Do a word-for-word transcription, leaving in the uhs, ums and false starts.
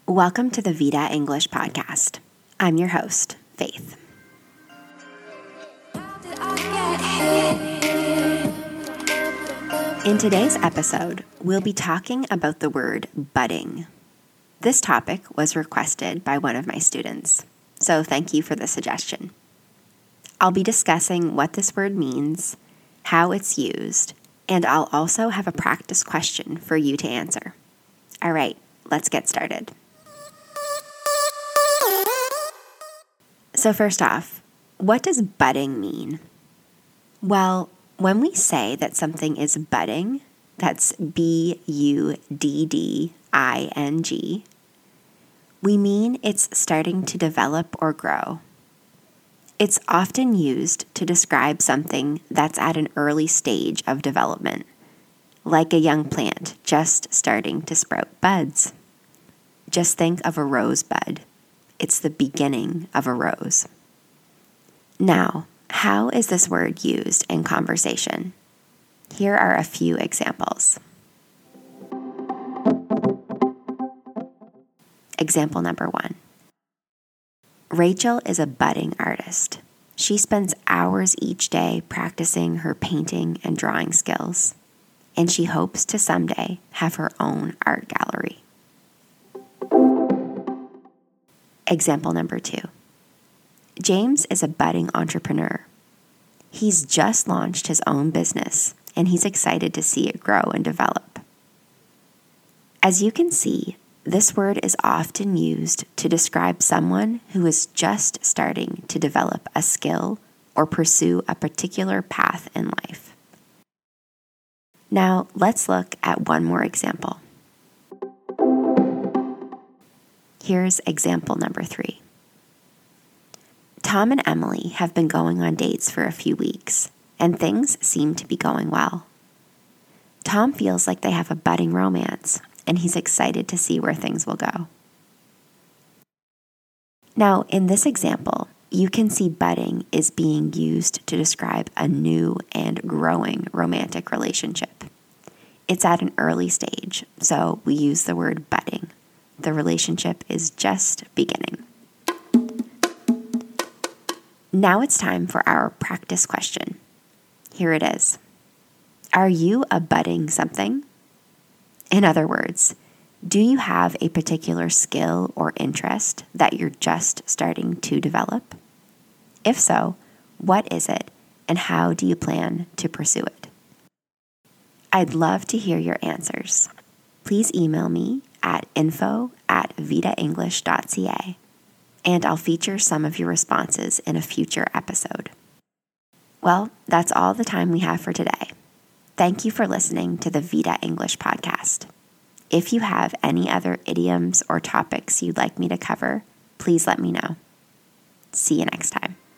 Welcome to the Vita English Podcast. I'm your host, Faith. In today's episode, we'll be talking about the word budding. This topic was requested by one of my students, so thank you for the suggestion. I'll be discussing what this word means, how it's used, and I'll also have a practice question for you to answer. All right, let's get started. So first off, what does budding mean? Well, when we say that something is budding, that's B U D D I N G, we mean it's starting to develop or grow. It's often used to describe something that's at an early stage of development, like a young plant just starting to sprout buds. Just think of a rosebud. It's the beginning of a rose. Now, how is this word used in conversation? Here are a few examples. Example number one. Rachel is a budding artist. She spends hours each day practicing her painting and drawing skills, and she hopes to someday have her own art gallery. Example number two. James is a budding entrepreneur. He's just launched his own business, and he's excited to see it grow and develop. As you can see, this word is often used to describe someone who is just starting to develop a skill or pursue a particular path in life. Now, let's look at one more example. Here's example number three. Tom and Emily have been going on dates for a few weeks, and things seem to be going well. Tom feels like they have a budding romance, and he's excited to see where things will go. Now, in this example, you can see budding is being used to describe a new and growing romantic relationship. It's at an early stage, so we use the word budding. The relationship is just beginning. Now it's time for our practice question. Here it is. Are you a budding something? In other words, do you have a particular skill or interest that you're just starting to develop? If so, what is it, and how do you plan to pursue it? I'd love to hear your answers. Please email me at info at vitaenglish dot c a, and I'll feature some of your responses in a future episode. Well, that's all the time we have for today. Thank you for listening to the Vita English Podcast. If you have any other idioms or topics you'd like me to cover, please let me know. See you next time.